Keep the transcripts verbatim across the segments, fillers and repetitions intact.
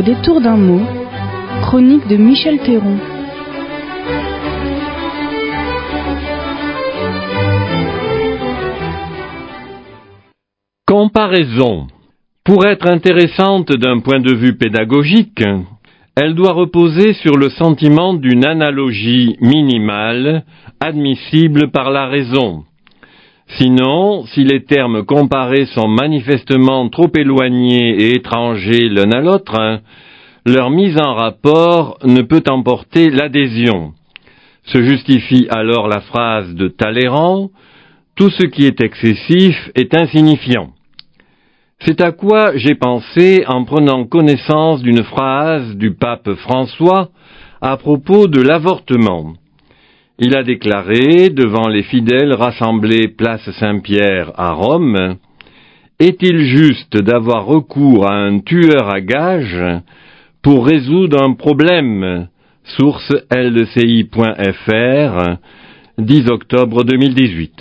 Au détour d'un mot, chronique de Michel Théron. Comparaison. Pour être intéressante d'un point de vue pédagogique, elle doit reposer sur le sentiment d'une analogie minimale, admissible par la raison. Sinon, si les termes comparés sont manifestement trop éloignés et étrangers l'un à l'autre, leur mise en rapport ne peut emporter l'adhésion. Se justifie alors la phrase de Talleyrand « Tout ce qui est excessif est insignifiant ». C'est à quoi j'ai pensé en prenant connaissance d'une phrase du pape François à propos de l'avortement. Il a déclaré devant les fidèles rassemblés place Saint-Pierre à Rome « Est-il juste d'avoir recours à un tueur à gages pour résoudre un problème ?» Source L D C I point F R, dix octobre deux mille dix-huit.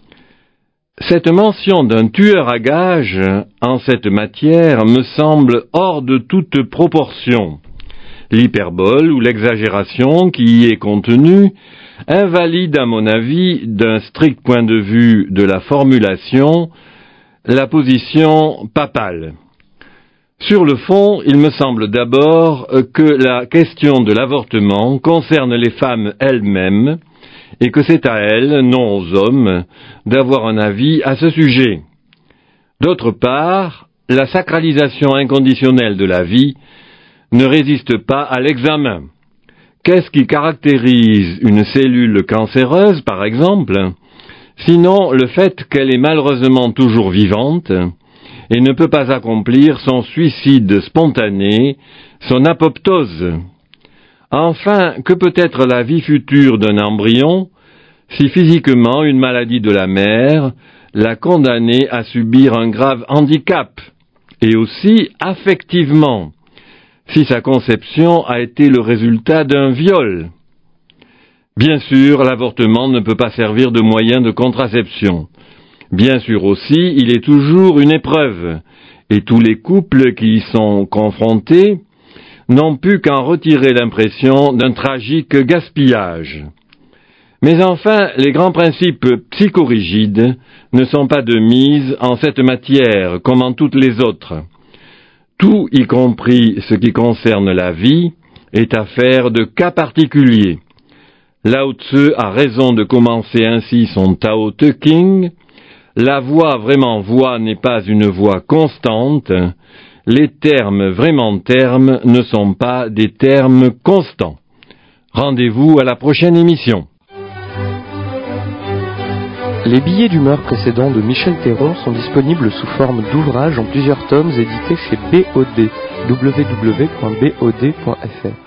Cette mention d'un tueur à gages en cette matière me semble hors de toute proportion. L'hyperbole ou l'exagération qui y est contenue invalide à mon avis, d'un strict point de vue de la formulation, la position papale. Sur le fond, il me semble d'abord que la question de l'avortement concerne les femmes elles-mêmes et que c'est à elles, non aux hommes, d'avoir un avis à ce sujet. D'autre part, la sacralisation inconditionnelle de la vie ne résiste pas à l'examen. Qu'est-ce qui caractérise une cellule cancéreuse, par exemple, sinon le fait qu'elle est malheureusement toujours vivante et ne peut pas accomplir son suicide spontané, son apoptose. Enfin, que peut être la vie future d'un embryon si physiquement une maladie de la mère l'a condamné à subir un grave handicap, et aussi affectivement, si sa conception a été le résultat d'un viol. Bien sûr, l'avortement ne peut pas servir de moyen de contraception. Bien sûr aussi, il est toujours une épreuve, et tous les couples qui y sont confrontés n'ont pu qu'en retirer l'impression d'un tragique gaspillage. Mais enfin, les grands principes psychorigides ne sont pas de mise en cette matière, comme en toutes les autres. Tout, y compris ce qui concerne la vie, est affaire de cas particuliers. Lao Tzu a raison de commencer ainsi son Tao Te Ching. La voix vraiment voix n'est pas une voix constante. Les termes vraiment termes ne sont pas des termes constants. Rendez-vous à la prochaine émission. Les billets d'humeur précédents de Michel Théron sont disponibles sous forme d'ouvrages en plusieurs tomes édités chez B O D, w w w point b o d point f r.